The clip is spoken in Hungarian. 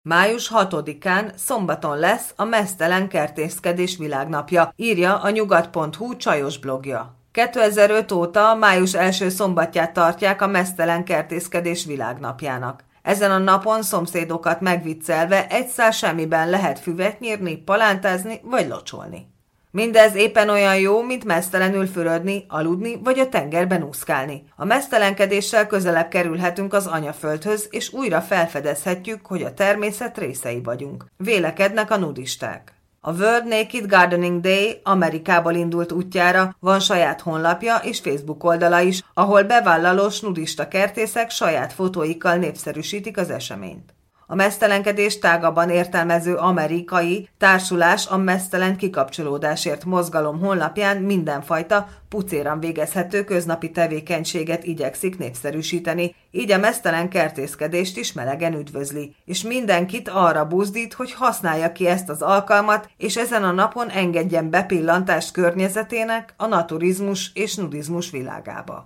Május 6-án szombaton lesz a Meztelen Kertészkedés Világnapja, írja a nyugat.hu csajos blogja. 2005 óta május első szombatját tartják a Meztelen Kertészkedés Világnapjának. Ezen a napon szomszédokat megviccelve egy szál semmiben lehet füvet nyírni, palántázni vagy locsolni. Mindez éppen olyan jó, mint meztelenül fürödni, aludni vagy a tengerben úszkálni. A meztelenkedéssel közelebb kerülhetünk az anyaföldhöz, és újra felfedezhetjük, hogy a természet részei vagyunk. Vélekednek a nudisták. A World Naked Gardening Day Amerikából indult útjára, van saját honlapja és Facebook oldala is, ahol bevállalós nudista kertészek saját fotóikkal népszerűsítik az eseményt. A meztelenkedés tágabban értelmező amerikai társulás a meztelen kikapcsolódásért mozgalom honlapján mindenfajta pucéran végezhető köznapi tevékenységet igyekszik népszerűsíteni, így a meztelen kertészkedést is melegen üdvözli, és mindenkit arra buzdít, hogy használja ki ezt az alkalmat, és ezen a napon engedjen bepillantást környezetének, a naturizmus és nudizmus világába.